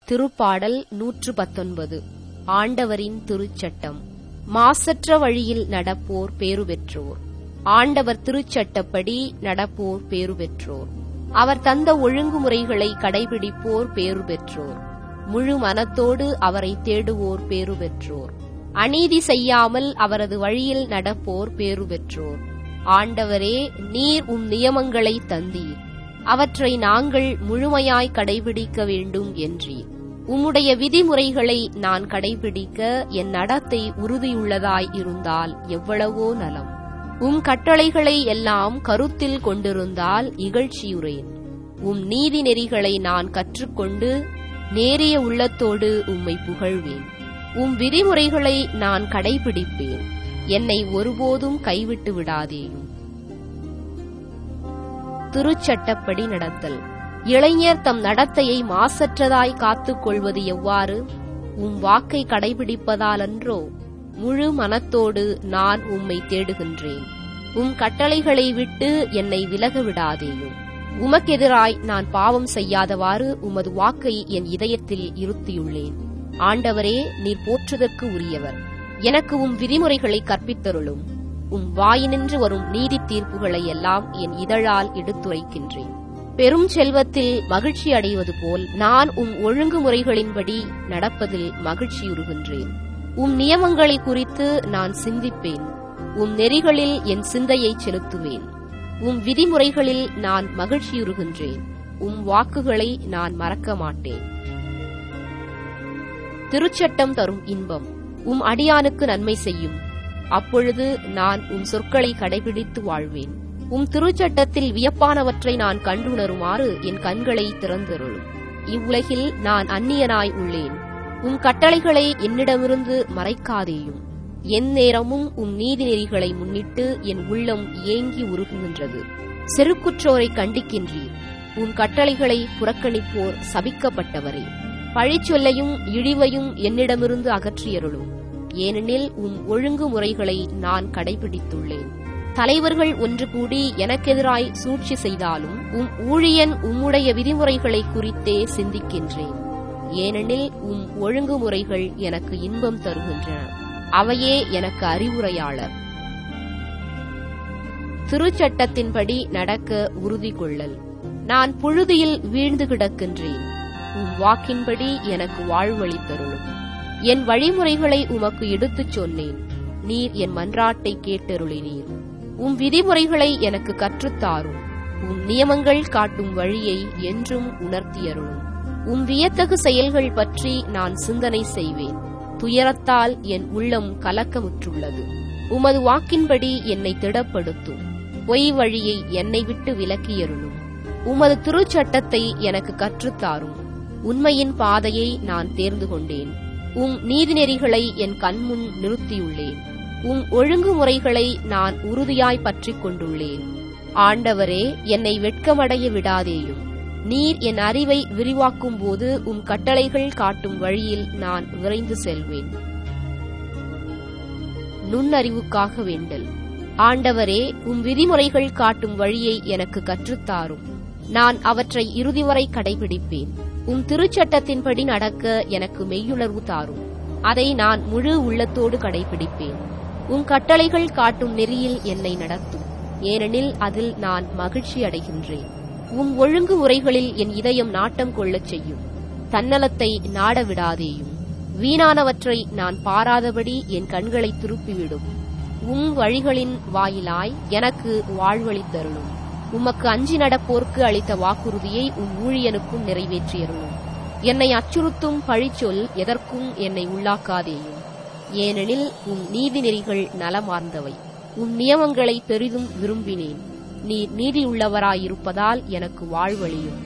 திருப்பாடல் 119. ஆண்டவரின் திருச்சட்டம். மாசற்ற வழியில் நடப்போர் பேறு பெற்றோர். ஆண்டவர் திருச்சட்டப்படி நடப்போர் பேறு பெற்றோர். அவர் தந்த ஒழுங்குமுறைகளை கடைபிடிப்போர் பேறு பெற்றோர். முழு மனத்தோடு அவரை தேடுவோர் பேறு பெற்றோர். அநீதி செய்யாமல் அவரது வழியில் நடப்போர் பேறு பெற்றோர். ஆண்டவரே, நீர் நியமங்களை தந்தீர். அவற்றை நாங்கள் முழுமையாய் கடைபிடிக்க வேண்டும் என்றீர். உம்முடைய விதிமுறைகளை நான் கடைபிடிக்க என் நடத்தை உறுதியுள்ளதாய் இருந்தால் எவ்வளவோ நலம். கட்டளைகளை எல்லாம் கருத்தில் கொண்டிருந்தால் இகழ்ச்சியுறேன். நீதி நெறிகளை நான் கற்றுக்கொண்டு நேரிய உள்ளத்தோடு உம்மை புகழ்வேன். விதிமுறைகளை நான் கடைபிடிப்பேன். என்னை ஒருபோதும் கைவிட்டு விடாதேயும். திருச்சட்டப்படி நடத்தல். இளைஞர் தம் நடத்தையை மாசற்றதாய் காத்துக் கொள்வது எவ்வாறு? வாக்கை கடைபிடிப்பதாலன்றோ? முழு மனத்தோடு நான் உம்மை தேடுகின்றேன். கட்டளைகளை விட்டு என்னை விலக விடாதேயும். உமக்கெதிராய் நான் பாவம் செய்யாதவாறு உமது வாக்கை என் இதயத்தில் இருத்தியுள்ளேன். ஆண்டவரே, நீர் போற்றுதற்கு உரியவர். எனக்கு விதிமுறைகளை கற்பித்தருளும். வாயினின்று வரும் நீதி தீர்ப்புகளை எல்லாம் என் இதழால் எடுத்துரைக்கின்றேன். பெரும் செல்வத்தில் மகிழ்ச்சி அடைவது போல் நான் ஒழுங்குமுறைகளின்படி நடப்பதில் மகிழ்ச்சியுறுகின்றேன். நியமங்களை குறித்து நான் சிந்திப்பேன். நெறிகளில் என் சிந்தையை செலுத்துவேன். விதிமுறைகளில் நான் மகிழ்ச்சியுறுகின்றேன். வாக்குகளை நான் மறக்க மாட்டேன். திருச்சட்டம் தரும் இன்பம். அடியானுக்கு நன்மை செய்யும். அப்பொழுது நான் சொற்களை கடைபிடித்து வாழ்வேன். திருச்சட்டத்தில் வியப்பானவற்றை நான் கண்டுணருமாறு என் கண்களை திறந்தருளும். இவ்வுலகில் நான் அந்நியனாய் உள்ளேன். கட்டளைகளை என்னிடமிருந்து மறைக்காதேயும். என் நேரமும் நீதி நெறிகளை முன்னிட்டு என் உள்ளம் ஏங்கி உருகுகின்றது. செருக்குற்றோரை கண்டிக்கின்றீர். கட்டளைகளை புறக்கணிப்போர் சபிக்கப்பட்டவரே. பழிச்சொல்லையும் இழிவையும் என்னிடமிருந்து அகற்றியருளும். ஏனெனில் ஒழுங்குமுறைகளை நான் கடைபிடித்துள்ளேன். தலைவர்கள் ஒன்று கூடி எனக்கெதிராய் சூழ்ச்சி செய்தாலும் ஊழியன் உம்முடைய விதிமுறைகளை குறித்தே சிந்திக்கின்றேன். ஏனெனில் ஒழுங்குமுறைகள் எனக்கு இன்பம் தருகின்றன. அவையே எனக்கு அறிவுரையாளர். திருச்சட்டத்தின்படி நடக்க உறுதி கொள்ளல். நான் புழுதியில் வீழ்ந்து கிடக்கின்றேன். வாக்கின்படி எனக்கு வாழ்வளித்தருளும். என் வழிமுறைகளை உமக்கு எடுத்துச் சொன்னேன். நீர் என் மன்றாட்டை கேட்டருளினீர். விதிமுறைகளை எனக்கு கற்றுத்தாரும். நியமங்கள் காட்டும் வழியை என்றும் உணர்த்தியருளும். வியத்தகு செயல்கள் பற்றி நான் சிந்தனை செய்வேன். துயரத்தால் என் உள்ளம் கலக்கமுற்றுள்ளது. உமது வாக்கின்படி என்னை திடப்படுத்தும். பொய் வழியை என்னை விட்டு விலக்கியருளும். உமது திருச்சட்டத்தை எனக்கு கற்றுத்தாரும். உண்மையின் பாதையை நான் தேர்ந்து கொண்டேன். நீதிநெறிகளை என் கண்முன் நிறுத்தியுள்ளேன். ஒழுங்குமுறைகளை நான் உறுதியாய் பற்றிக் கொண்டுள்ளேன். ஆண்டவரே, என்னை வெட்கமடைய விடாதேயும். நீர் என் அறிவை விரிவாக்கும் போது கட்டளைகள் காட்டும் வழியில் நான் விரைந்து செல்வேன். நுண்ணறிவுக்காக வேண்டல். ஆண்டவரே, விதிமுறைகள் காட்டும் வழியை எனக்கு கற்றுத்தாரும். நான் அவற்றை இறுதி வரை கடைபிடிப்பேன். திருச்சட்டத்தின்படி நடக்க எனக்கு மெய்யுணர்வு தாரும். அதை நான் முழு உள்ளத்தோடு கடைபிடிப்பேன். கட்டளைகள் காட்டும் நெறியில் என்னை நடத்தும். ஏனெனில் அதில் நான் மகிழ்ச்சி அடைகின்றேன். ஒழுங்குமுறைகளில் என் இதயம் நாட்டம் கொள்ளச் செய்யும். தன்னலத்தை நாட விடாதேயும். வீணானவற்றை நான் பாராதபடி என் கண்களை திருப்பிவிடும். வழிகளின் வாயிலாய் எனக்கு வாழ்வளித்தருளும். உமக்கு அஞ்சி நடப்போர்க்கு அளித்த வாக்குறுதியை ஊழியனுக்கும் நிறைவேற்றியருளும். என்னை அச்சுறுத்தும் பழிச்சொல் எதற்கும் என்னை உள்ளாக்காதேயும். ஏனெனில் நீதி நெறிகள் நலமார்ந்தவை. நியமங்களை பெரிதும் விரும்பினேன். நீர் நீதியுள்ளவராயிருப்பதால் எனக்கு வாழ்வளியும்.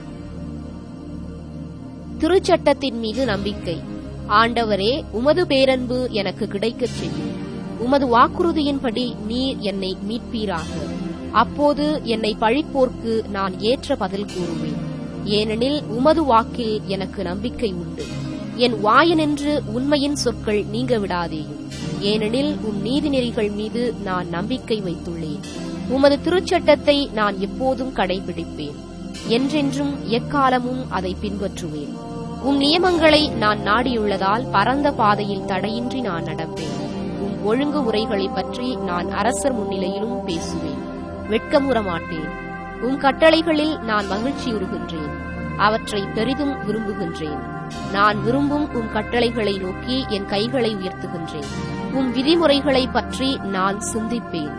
திருச்சட்டத்தின் மீது நம்பிக்கை. ஆண்டவரே, உமது பேரன்பு எனக்கு கிடைக்கச் செய்யும். உமது வாக்குறுதியின்படி நீர் என்னை மீட்பீராக. அப்போது என்னை பழிப்போர்க்கு நான் ஏற்ற பதில் கூறுவேன். ஏனெனில் உமது வாக்கில் எனக்கு நம்பிக்கை உண்டு. என் வாயினின்று உண்மையின் சொற்கள் நீங்க விடாதேயும். ஏனெனில் நீதி நெறிகள் மீது நான் நம்பிக்கை வைத்துள்ளேன். உமது திருச்சட்டத்தை நான் எப்போதும் கடைபிடிப்பேன். என்றென்றும் எக்காலமும் அதை பின்பற்றுவேன். உம் நியமங்களை நான் நாடியுள்ளதால் பரந்த பாதையில் தடையின்றி நான் நடப்பேன். உம் ஒழுங்குமுறைகளைப் பற்றி நான் அரசர் முன்னிலையிலும் பேசுவேன். வெட்கமுற மாட்டேன். உம் கட்டளைகளில் நான் மகிழ்ச்சியுறுகின்றேன். அவற்றை பெரிதும் விரும்புகின்றேன். நான் விரும்பும் உம் கட்டளைகளை நோக்கி என் கைகளை உயர்த்துகின்றேன். உம் விதிமுறைகளைப் பற்றி நான் சிந்திப்பேன்.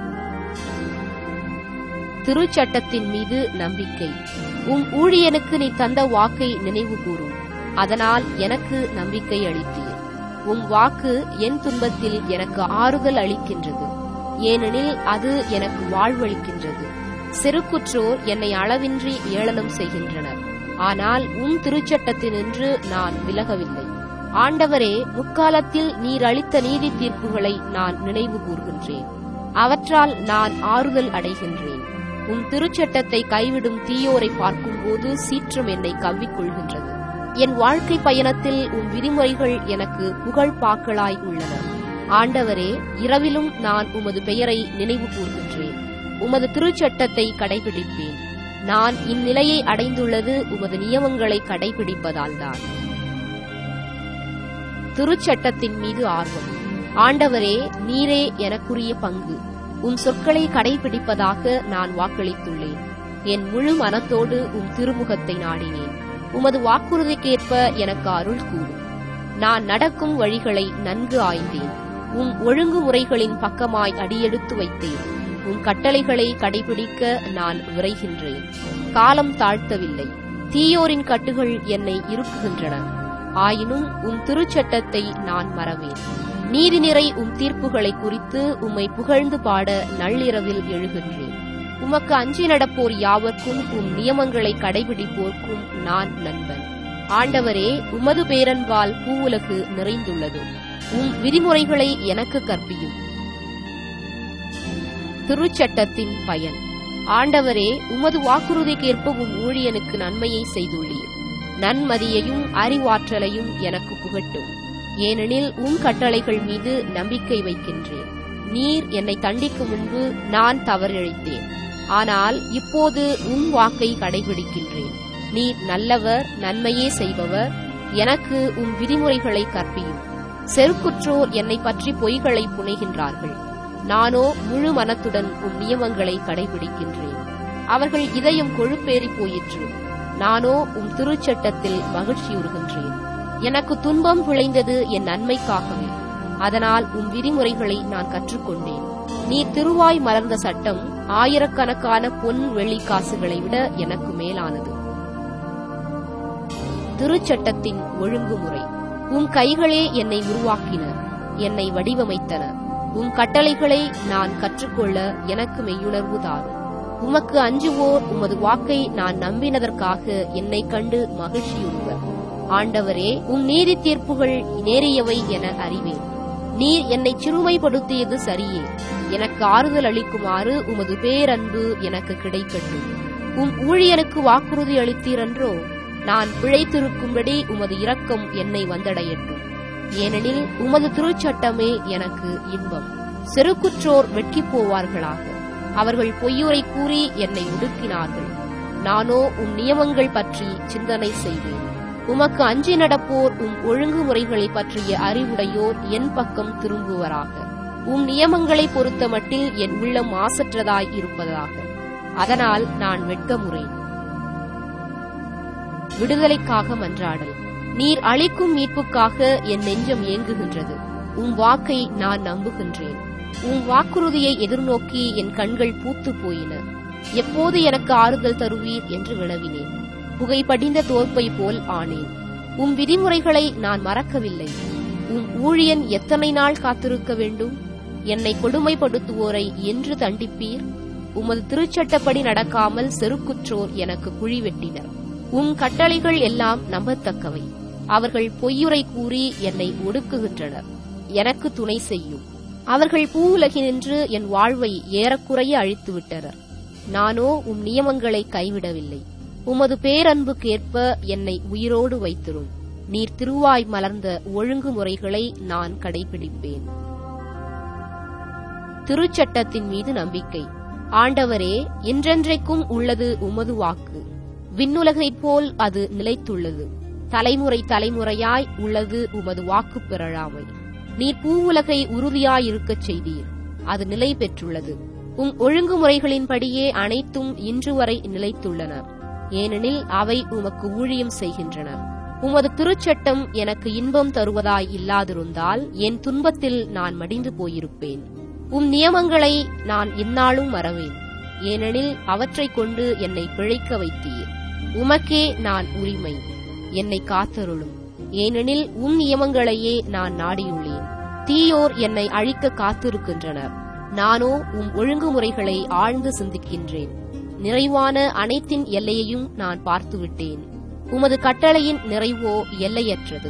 திருச்சட்டத்தின் மீது நம்பிக்கை. உம் ஊழியனுக்கு நீ தந்த வாக்கை நினைவு கூறும். அதனால் எனக்கு நம்பிக்கை அளித்தீர். உம் வாக்கு என் துன்பத்தில் எனக்கு ஆறுதல் அளிக்கின்றது. ஏனெனில் அது எனக்கு வாழ்வளிக்கின்றது. செருக்குற்றோர் என்னை அளவின்றி ஏளனம் செய்கின்றனர். ஆனால் உம் திருச்சட்டத்தினின்று நான் விலகவில்லை. ஆண்டவரே, முற்காலத்தில் நீர் அளித்த நீதி தீர்ப்புகளை நான் நினைவு கூர்கின்றேன். அவற்றால் நான் ஆறுதல் அடைகின்றேன். உம் திருச்சட்டத்தை கைவிடும் தீயோரை பார்க்கும்போது சீற்றம் என்னை கவ்விக்கொள்கின்றது. என் வாழ்க்கை பயணத்தில் உம் விதிமுறைகள் எனக்கு புகழ்பாக்களாய் உள்ளன. ஆண்டவரே, இரவிலும் நான் உமது பெயரை நினைவு கூர்கின்றேன். உமது திருச்சட்டத்தை கடைபிடிப்பேன். நான் இந்நிலையை அடைந்துள்ளது உமது நியமங்களை கடைபிடிப்பதால்தான். திருச்சட்டத்தின் மீது ஆர்வம். ஆண்டவரே, நீரே எனக்குரிய பங்கு. உம் சொற்களை கடைபிடிப்பதாக நான் வாக்களித்துள்ளேன். என் முழு மனத்தோடு உம் திருமுகத்தை நாடினேன். உமது வாக்குறுதிக்கேற்ப எனக்கு அருள் கூடும். நான் நடக்கும் வழிகளை நன்கு ஆய்ந்தேன். உம் ஒழுங்குமுறைகளின் பக்கமாய் அடியெடுத்து வைத்தேன். உம் கட்டளைகளை கடைபிடிக்க நான் விரைகின்றேன். காலம் தாழ்த்தவில்லை. தீயோரின் கட்டுகள் என்னை இறுக்குகின்றன. ஆயினும் உம் திருச்சட்டத்தை நான் மறவேன். நீதி நிறை உம் தீர்ப்புகளை குறித்து உம்மை புகழ்ந்து பாட நள்ளிரவில் எழுகின்றேன். உமக்கு அஞ்சி நடப்போர் யாவர்க்கும் உம் நியமங்களை கடைபிடிப்போர்க்கும் நான் நண்பன். ஆண்டவரே, உமது பேரன்பால் பூவுலகு நிறைந்துள்ளது. உம் விதிமுறைகளை எனக்கு கற்பியும். திருச்சட்டத்தின் பயன். ஆண்டவரே, உமது வாக்குறுதிக்கேற்ப உம் ஊழியனுக்கு நன்மையை செய்துள்ளீர். நன்மதியையும் அறிவாற்றலையும் எனக்கு புகட்டும். ஏனெனில் உம் கட்டளைகள் மீது நம்பிக்கை வைக்கின்றேன். நீர் என்னை தண்டிக்கும் முன்பு நான் தவறிழைத்தேன். ஆனால் இப்போது உம் வாக்கை கடைபிடிக்கின்றேன். நீர் நல்லவர், நன்மையே செய்பவர். எனக்கு உம் விதிமுறைகளை கற்பியும். செருக்குற்றோர் என்னை பற்றி பொய்களை புனைகின்றார்கள். நானோ முழு மனத்துடன் உம் நியமங்களை கடைபிடிக்கின்றேன். அவர்கள் இதயம் கொழுப்பேறி போயிற்று. நானோ உம் திருச்சட்டத்தில் மகிழ்ச்சியுறுகின்றேன். எனக்கு துன்பம் விளைந்தது என் நன்மைக்காகவே. அதனால் உம் விதிமுறைகளை நான் கற்றுக்கொண்டேன். நீர் திருவாய் மலர்ந்த சட்டம் ஆயிரக்கணக்கான பொன் வெள்ளிக்காசுகளை விட எனக்கு மேலானது. திருச்சட்டத்தின் ஒழுங்குமுறை. உம் கைகளே என்னை உருவாக்கின, என்னை வடிவமைத்தன. உம் கட்டளைகளை நான் கற்றுக்கொள்ள எனக்கு மெய்யுணர்வு தாரும். உமக்கு அஞ்சுவோர் உமது வாக்கை நான் நம்பினதற்காக என்னை கண்டு மகிழ்ச்சியுறுவர். ஆண்டவரே, உம் நீதி தீர்ப்புகள் நேரியவை என அறிவேன். நீர் என்னை சிறுமைப்படுத்தியது சரியே. எனக்கு ஆறுதல் அளிக்குமாறு உமது பேரன்பு எனக்கு கிடைக்கட்டும். உம் ஊழியனுக்கு வாக்குறுதி அளித்தீரன்றோ? நான் பிழைத்திருக்கும்படி உமது இரக்கம் என்னை வந்தடையட்டும். ஏனெனில் உமது திருச்சட்டமே எனக்கு இன்பம். செருக்குற்றோர் வெட்கிப் போவார்களாக. அவர்கள் பொய்யுரை கூறி என்னை ஒடுக்கினார்கள். நானோ உம் நியமங்கள் பற்றி சிந்தனை செய்வேன். உமக்கு அஞ்சி நடப்போர் உம் ஒழுங்குமுறைகளை பற்றிய அறிவுடையோர் என் பக்கம் திரும்புவராக. உம் நியமங்களை பொறுத்த மட்டில் என் உள்ளம் மாசற்றதாய் இருப்பதாக. அதனால் நான் வெட்கமுறேன். விடுதலைக்காக மன்றாடல். நீர் அளிக்கும் மீட்புக்காக என் நெஞ்சம் ஏங்குகின்றது. உம் வாக்கை நான் நம்புகின்றேன். உம் வாக்குறுதியை எதிர்நோக்கி என் கண்கள் பூத்து போயின. எப்போது எனக்கு ஆறுதல் தருவீர் என்று வினவினேன். புகைப்படிந்த தோற்பை போல் ஆனேன். உம் விதிமுறைகளை நான் மறக்கவில்லை. உம் ஊழியன் எத்தனை நாள் காத்திருக்க வேண்டும்? என்னை கொடுமைப்படுத்துவோரை என்று தண்டிப்பீர்? உமது திருச்சட்டப்படி நடக்காமல் செருக்குற்றோர் எனக்கு குழி வெட்டினர். உம் கட்டளைகள் எல்லாம் நம்பத்தக்கவை. அவர்கள் பொய்யுரை கூறி என்னை ஒடுக்குகின்றனர். எனக்கு துணை செய்யும். அவர்கள் பூவுலகினின்று என் வாழ்வை ஏறக்குறைய அழித்துவிட்டனர். நானோ உம் நியமங்களை கைவிடவில்லை. உமது பேரன்புக்கேற்ப என்னை உயிரோடு வைத்திரும். நீர் திருவாய் மலர்ந்த ஒழுங்குமுறைகளை நான் கடைபிடிப்பேன். திருச்சட்டத்தின் மீது நம்பிக்கை. ஆண்டவரே, என்றென்றைக்கும் உள்ளது உமது வாக்கு. விண்ணுலகைப் போல் அது நிலைத்துள்ளது. தலைமுறை தலைமுறையாய் உள்ளது உமது வாக்கு பிறழாமை. நீர் பூவுலகை உறுதியாயிருக்கச் செய்தீர், அது நிலை பெற்றுள்ளது. உம் ஒழுங்குமுறைகளின்படியே அனைத்தும் இன்று வரை நிலைத்துள்ளன, ஏனெனில் அவை உமக்கு ஊழியம் செய்கின்றன. உமது திருச்சட்டம் எனக்கு இன்பம் தருவதாய் இல்லாதிருந்தால் என் துன்பத்தில் நான் மடிந்து போயிருப்பேன். உம் நியமங்களை நான் எந்நாளும் மறவேன், ஏனெனில் அவற்றைக் கொண்டு என்னை பிழைக்க வைத்தீர். உமக்கே நான் உரிமை, என்னை காத்தருளும், ஏனெனில் உம் நியமங்களையே நான் நாடியுள்ளேன். தீயோர் என்னை அழிக்க காத்திருக்கின்றனர், நானோ உம் ஒழுங்குமுறைகளை ஆழ்ந்து சிந்திக்கின்றேன். நிறைவான அனைத்தின் எல்லையையும் நான் பார்த்துவிட்டேன், உமது கட்டளையின் நிறைவோ எல்லையற்றது.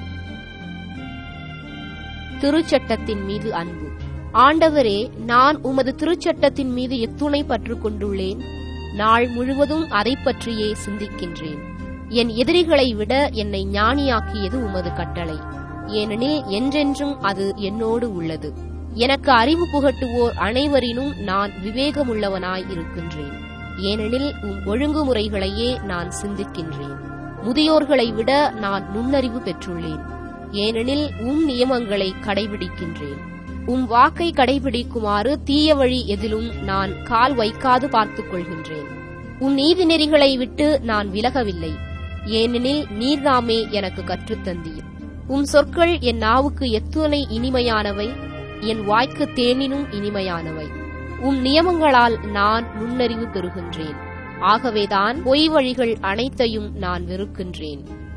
திருச்சட்டத்தின் மீது அன்பு. ஆண்டவரே, நான் உமது திருச்சட்டத்தின் மீது எத்துணை பற்று கொண்டுள்ளேன். நாள் முழுவதும் அதைப் பற்றியே சிந்திக்கின்றேன். என் எதிரிகளை விட என்னை ஞானியாக்கியது உமது கட்டளை, ஏனெனில் என்றென்றும் அது என்னோடு உள்ளது. எனக்கு அறிவு புகட்டுவோர் அனைவரினும் நான் விவேகமுள்ளவனாய் இருக்கின்றேன், ஏனெனில் உம் ஒழுங்குமுறைகளையே நான் சிந்திக்கின்றேன். முதியோர்களை விட நான் நுண்ணறிவு பெற்றுள்ளேன், ஏனெனில் உம் நியமங்களை கடைபிடிக்கின்றேன். உம் வாக்கை கடைபிடிக்குமாறு தீய வழி எதிலும் நான் கால் வைக்காது பார்த்துக் கொள்கின்றேன். உம் நீதி நெறிகளை விட்டு நான் விலகவில்லை, ஏனெனில் நீர்தாமே எனக்கு கற்றுத்தந்தீர். உம் சொற்கள் என் நாவுக்கு எத்துணை இனிமையானவை, என் வாய்க்கு தேனினும் இனிமையானவை. உம் நியமங்களால் நான் நுண்ணறிவு பெறுகின்றேன், ஆகவேதான் பொய் வழிகள் அனைத்தையும் நான் வெறுக்கின்றேன்.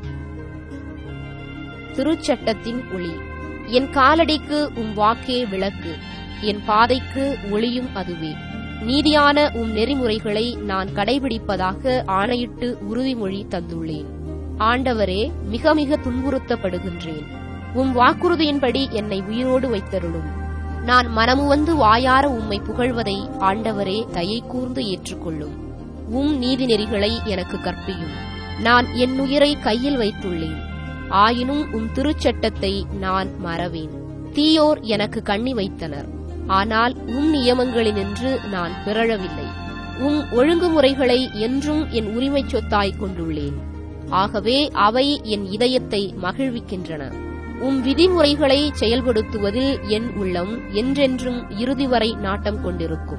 திருச்சட்டத்தின் ஒளி. என் காலடிக்கு உம் வாக்கே விளக்கு, என் பாதைக்கு ஒளியும் அதுவே. நீதியான உம் நெறிமுறைகளை நான் கடைபிடிப்பதாக ஆணையிட்டு உறுதிமொழி தந்துள்ளேன். ஆண்டவரே, மிக மிக துன்புறுத்தப்படுகின்றேன். உம் வாக்குறுதியின்படி என்னை உயிரோடு வைத்தருளும். நான் மனமுவந்து வாயார உம்மை புகழ்வதை ஆண்டவரே தயை கூர்ந்து ஏற்றுக்கொள்ளும். உம் நீதி நெறிகளை எனக்கு கற்பியும். நான் என் உயிரை கையில் வைத்துள்ளேன், ஆயினும் உம் திருச்சட்டத்தை நான் மறவேன். தீயோர் எனக்கு கண்ணி வைத்தனர், ஆனால் உம் நியமங்களினின்று நான் பிறழவில்லை. உம் ஒழுங்குமுறைகளை என்றும் என் உரிமை சொத்தாய் கொண்டுள்ளேன், ஆகவே அவை என் இதயத்தை மகிழ்விக்கின்றன. உம் விதிமுறைகளை செயல்படுத்துவதில் என் உள்ளம் என்றென்றும் இறுதி வரை நாட்டம் கொண்டிருக்கும்.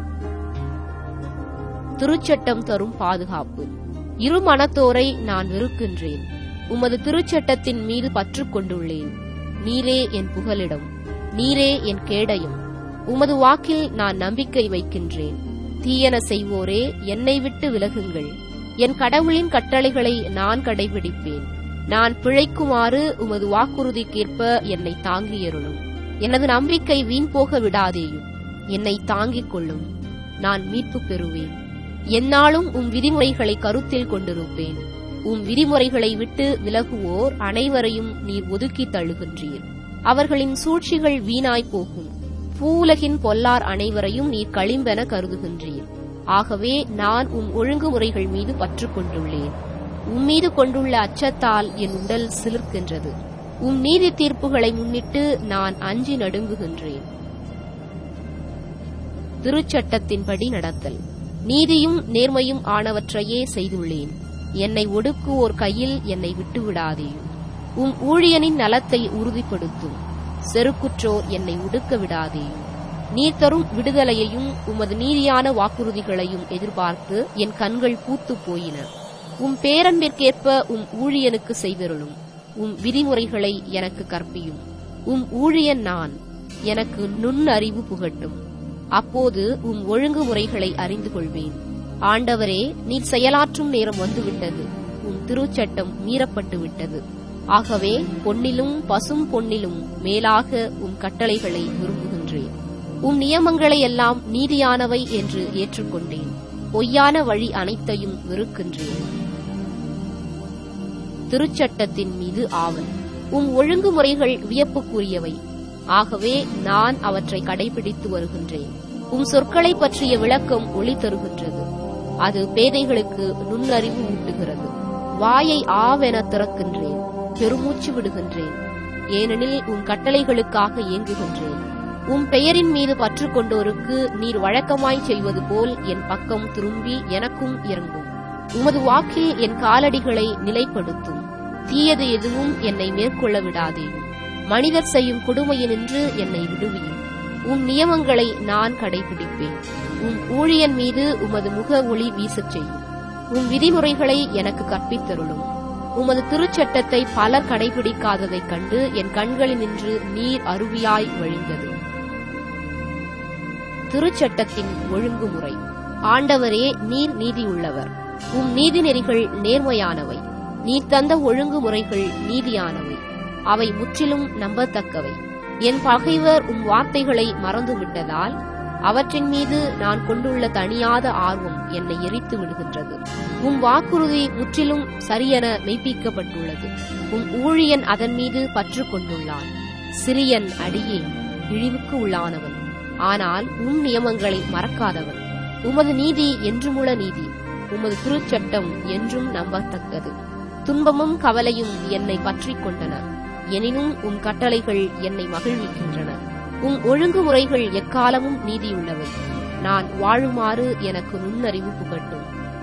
திருச்சட்டம் தரும் பாதுகாப்பு. இரு மனத்தோரை நான் வெறுக்கின்றேன், உமது திருச்சட்டத்தின் மீது பற்று கொண்டுள்ளேன். நீரே என் புகலிடம், நீரே என் கேடயம். உமது வாக்கில் நான் நம்பிக்கை வைக்கின்றேன். தீயன செய்வோரே, என்னை விட்டு விலகுங்கள். என் கடவுளின் கட்டளைகளை நான் கடைபிடிப்பேன். நான் பிழைக்குமாறு உமது வாக்குறுதிக்கேற்ப என்னை தாங்கியருளும். எனது நம்பிக்கை வீண் போக விடாதேயும், என்னை தாங்கிக் கொள்ளும். நான் மீட்பு பெறுவேன். எந்நாளும் உம் விதிமுறைகளை கருத்தில் கொண்டிருப்பேன். உம் விதிமுறைகளை விட்டு விலகுவோர் அனைவரையும் நீர் ஒதுக்கி தள்ளுகின்றீர். அவர்களின் சூழ்ச்சிகள் வீணாய் போகும். பூவுலகின் பொல்லார் அனைவரையும் நீர் களிம்பென கருதுகின்றீர். ஆகவே நான் உம் ஒழுங்குமுறைகள் மீது பற்று கொண்டுள்ளேன். உம்மீது கொண்டுள்ள அச்சத்தால் என் உடல் சிலிர்க்கின்றது. உம் நீதி தீர்ப்புகளை முன்னிட்டு நான் அஞ்சி நடுங்குகின்றேன். திருச்சட்டத்தின்படி நடத்தல். நீதியும் நேர்மையும் ஆனவற்றையே செய்துள்ளேன். என்னை ஒடுக்குவோர் கையில் என்னை விட்டுவிடாதேயும். உம் ஊழியனின் நலத்தை உறுதிப்படுத்தும். செருக்குற்றோர் என்னை ஒடுக்க விடாதேயும். நீர் தரும் விடுதலையையும் உமது நீதியான வாக்குறுதிகளையும் எதிர்பார்த்து என் கண்கள் பூத்துப் போயின. உம் பேரன்பிற்கேற்ப உம் ஊழியனுக்கு செய்தருளும். உம் விதிமுறைகளை எனக்கு கற்பியும். உம் ஊழியன் நான், எனக்கு நுண்ணறிவு புகட்டும். அப்போது உம் ஒழுங்குமுறைகளை அறிந்து கொள்வேன். ஆண்டவரே, நீர் செயலாற்றும் நேரம் வந்துவிட்டது. உம் திருச்சட்டம் மீறப்பட்டு விட்டது. ஆகவே பொன்னிலும் பசும் பொன்னிலும் மேலாக உம் கட்டளைகளை விரும்புகின்றேன். உம் நியமங்களை எல்லாம் நீதியானவை என்று ஏற்றுக்கொண்டேன். பொய்யான வழி அனைத்தையும் வெறுக்கின்றேன். திருச்சட்டத்தின் மீது ஆவல். உம் ஒழுங்குமுறைகள் வியப்புக்குரியவை, ஆகவே நான் அவற்றை கடைபிடித்து வருகின்றேன். உம் சொற்களை பற்றிய விளக்கம் ஒளி தருகின்றது. அது பேதைகளுக்கு நுண்ணறிவு ஊட்டுகிறது. வாயை ஆவென திறக்கின்றேன், பெருமூச்சு விடுகின்றேன், ஏனெனில் உம் கட்டளைகளுக்காக ஏங்குகின்றேன். உம் பெயரின் மீது பற்று கொண்டோருக்கு நீர் வழக்கமாய் செய்வது போல் என் பக்கம் திரும்பி எனக்கும் இறங்கும். உமது வாக்கில் என் காலடிகளை நிலைப்படுத்தும். தீயது எதுவும் என்னை மேற்கொள்ள விடாதேயும். மனிதர் செய்யும் கொடுமையினின்று என்னை விடுவியும். உம் நியமங்களை நான் கடைபிடிப்பேன். உம் ஊழியன் மீது உமது முக ஒளி வீசச் செய்யும். உம் விதிமுறைகளை எனக்கு கற்பித்தருளும். உமது திருச்சட்டத்தை பலர் கடைபிடிக்காததைக் கண்டு என் கண்களினின்று நீர் அருவியாய் வழிந்தது. திருச்சட்டத்தின் ஒழுங்குமுறை. ஆண்டவரே, நீர் நீதியுள்ளவர். உம் நீதிநெறிகள் நேர்மையானவை. நீர் தந்த ஒழுங்குமுறைகள் நீதியானவை. அவை முற்றிலும் நம்பத்தக்கவை. என் பகைவர் உம் வார்த்தைகளை மறந்துவிட்டதால் அவற்றின் மீது நான் கொண்டுள்ள தணியாத ஆர்வம் என்னை எரித்து விடுகின்றது. உம் வாக்குறுதி முற்றிலும் சரியென மெய்ப்பிக்கப்பட்டுள்ளது. உம் ஊழியன் அதன் மீது பற்று கொண்டுள்ளான். சிறியன் அடியேன், இழிவுக்கு உள்ளானவன். ஆனால் உம் நியமங்களை மறக்காதவன். உமது நீதி என்றுமுள்ள நீதி. உமது திருச்சட்டம் என்றும் நம்பத்தக்கது. துன்பமும் கவலையும் என்னை பற்றிக் கொண்டன. எனினும் உம் கட்டளைகள் என்னை மகிழ்விக்கின்றன. உம் ஒழுங்குமுறைகள் எக்காலமும் நீதியுள்ளவை. நான் வாழுமாறு எனக்கு நுண்ணறிவு புகட்டும்.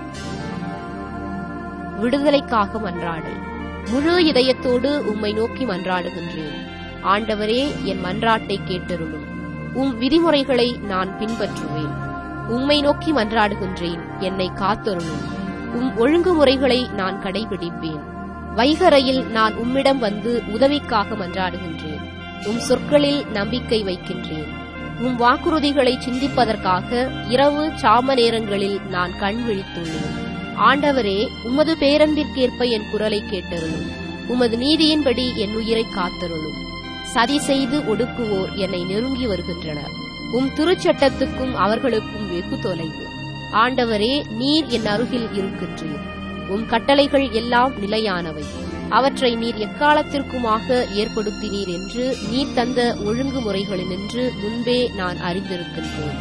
விடுதலைக்காக மன்றாடல். முழு இதயத்தோடு உம்மை நோக்கி மன்றாடுகின்றேன். ஆண்டவரே, என் மன்றாட்டை கேட்டருளும். உம் விதிமுறைகளை நான் பின்பற்றுவேன். உம்மை நோக்கி மன்றாடுகின்றேன், என்னை காத்தருளும். உம் ஒழுங்குமுறைகளை நான் கடைபிடிப்பேன். வைகரையில் நான் உம்மிடம் வந்து உதவிக்காக மன்றாடுகின்றேன். உம் சொற்களில் நம்பிக்கை வைக்கின்றேன். உம் வாக்குறுதிகளை சிந்திப்பதற்காக இரவு சாம நேரங்களில் நான் கண் விழித்துள்ளேன். ஆண்டவரே, உமது பேரன்பிற்கேற்ப என் குரலை கேட்டருளும். உமது நீதியின்படி என் உயிரை காத்தருளும். சதி செய்து ஒடுக்குவோர் என்னை நெருங்கி வருகின்றனர். உம் திருச்சட்டத்துக்கும் அவர்களுக்கும் வெகு தொலைவு. ஆண்டவரே, நீர் என் அருகில் இருக்கின்றீர். உம் கட்டளைகள் எல்லாம் நிலையானவை. அவற்றை நீர் எக்காலத்திற்குமாக ஏற்படுத்தினீர் என்று நீர் தந்த ஒழுங்குமுறைகளினின்று முன்பே நான் அறிந்திருக்கின்றேன்.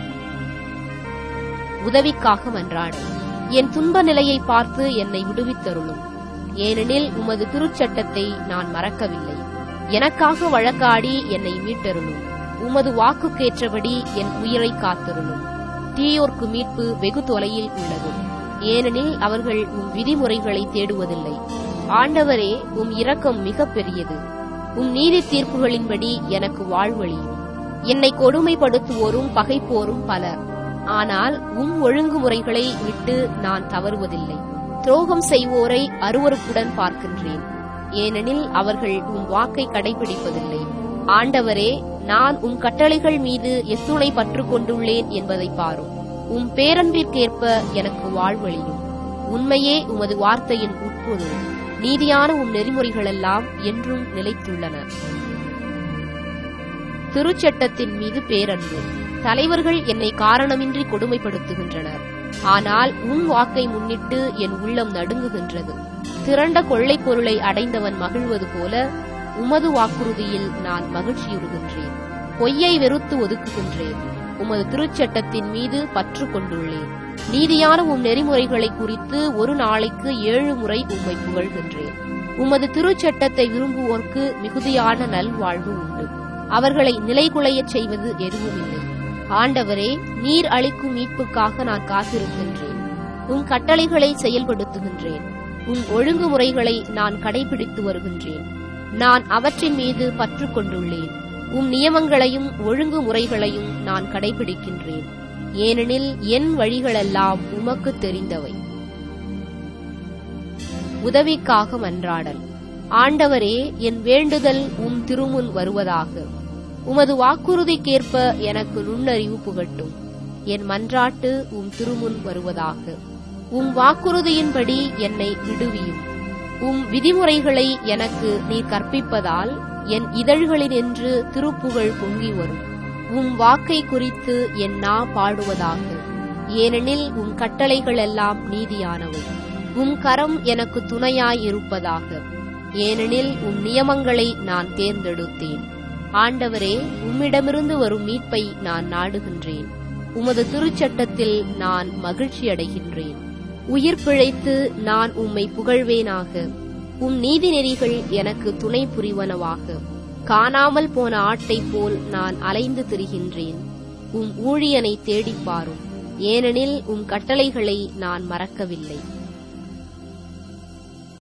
உதவிக்காக மன்றாடல். என் துன்ப நிலையை பார்த்து என்னை விடுவித்தருளும். ஏனெனில் உமது திருச்சட்டத்தை நான் மறக்கவில்லை. எனக்காக வழக்காடி என்னை மீட்டருளும். உமது வாக்குக்கேற்றபடி என் உயிரை காத்தருளும். தீயோர்க்கு மீட்பு வெகு தொலையில் உள்ளது. ஏனெனில் அவர்கள் உம் விதிமுறைகளை தேடுவதில்லை. ஆண்டவரே, உம் இரக்கம் மிக பெரியது. உம் நீதி தீர்ப்புகளின்படி எனக்கு வாழ்வழியும். என்னை கொடுமைப்படுத்துவோரும் பகைப்போரும் பலர். ஆனால் உம் ஒழுங்குமுறைகளை விட்டு நான் தவறுவதில்லை. துரோகம் செய்வோரை அருவருப்புடன் பார்க்கின்றேன். ஏனெனில் அவர்கள் உம் வாக்கை கடைபிடிப்பதில்லை. ஆண்டவரே, நான் உம் கட்டளைகள் மீது எத்துணை பற்று கொண்டுள்ளேன் என்பதை பாரும். உம் பேரன்பிற்கேற்ப எனக்கு வாழ்வழியும். உண்மையே உமது வார்த்தையின் உட்பொருள். நீதியான உம் நெறிமுறைகளெல்லாம் என்றும் நிலைத்துள்ளன. திருச்சட்டத்தின் மீது பேரன்பு. தலைவர்கள் என்னை காரணமின்றி கொடுமைப்படுத்துகின்றனர். ஆனால் உம் வாக்கை முன்னிட்டு என் உள்ளம் நடுங்குகின்றது. திரண்ட கொள்ளைப் பொருளை அடைந்தவன் மகிழ்வது போல உமது வாக்குறுதியில் நான் மகிழ்ச்சியுறுகின்றேன். பொய்யை வெறுத்து ஒதுக்குகின்றேன். உமது திருச்சட்டத்தின் மீது பற்று கொண்டுள்ளேன். நீதியான உம் நெறிமுறைகளை குறித்து ஒரு நாளைக்கு 7 முறை உம்மை புகழ்கின்றேன். உமது திருச்சட்டத்தை விரும்புவோர்க்கு மிகுதியான நல்வாழ்வு உண்டு. அவர்களை நிலைகுலையச் செய்வது எதுவுமில்லை. ஆண்டவரே, நீர் அளிக்கும் மீட்புக்காக நான் காத்திருக்கின்றேன். உம் கட்டளைகளை செயல்படுத்துகின்றேன். உம் ஒழுங்குமுறைகளை நான் கடைபிடித்து வருகின்றேன். நான் அவற்றின் மீது பற்று கொண்டுள்ளேன். உம் நியமங்களையும் ஒழுங்குமுறைகளையும் நான் கடைபிடிக்கின்றேன். ஏனெனில் என் வழிகளெல்லாம் உமக்கு தெரிந்தவை. உதவிக்காக மன்றாடல். ஆண்டவரே, என் வேண்டுதல் உம் திருமுன் வருவதாக. உமது வாக்குறுதிக்கேற்ப எனக்கு நுண்ணறிவு புகட்டும். என் மன்றாட்டு உம் திருமுன் வருவதாக. உம் வாக்குறுதியின்படி என்னை விடுவியும். உம் விதிமுறைகளை எனக்கு நீர் கற்பிப்பதால் என் இதழ்களினின்று திருப்புகழ் பொங்கி வரும். உம் வாக்கை குறித்து என் நா பாடுவதாக. ஏனெனில் உம் கட்டளைகளெல்லாம் நீதியானவை. உம் கரம் எனக்கு துணையாய் இருப்பதாக. ஏனெனில் உம் நியமங்களை நான் தேர்ந்தெடுத்தேன். ஆண்டவரே, உம்மிடமிருந்து வரும் மீட்பை நான் நாடுகின்றேன். உமது திருச்சட்டத்தில் நான் மகிழ்ச்சியடைகின்றேன். உயிர் பிழைத்து நான் உம்மை புகழ்வேனாக. உம் நீதிநெறிகள் எனக்கு துணை புரிவனவாக. காணாமல் போன ஆட்டைப் போல் நான் அலைந்து திரிகின்றேன். உம் ஊழியனை தேடிப்பாரும். ஏனெனில் உம் கட்டளைகளை நான் மறக்கவில்லை.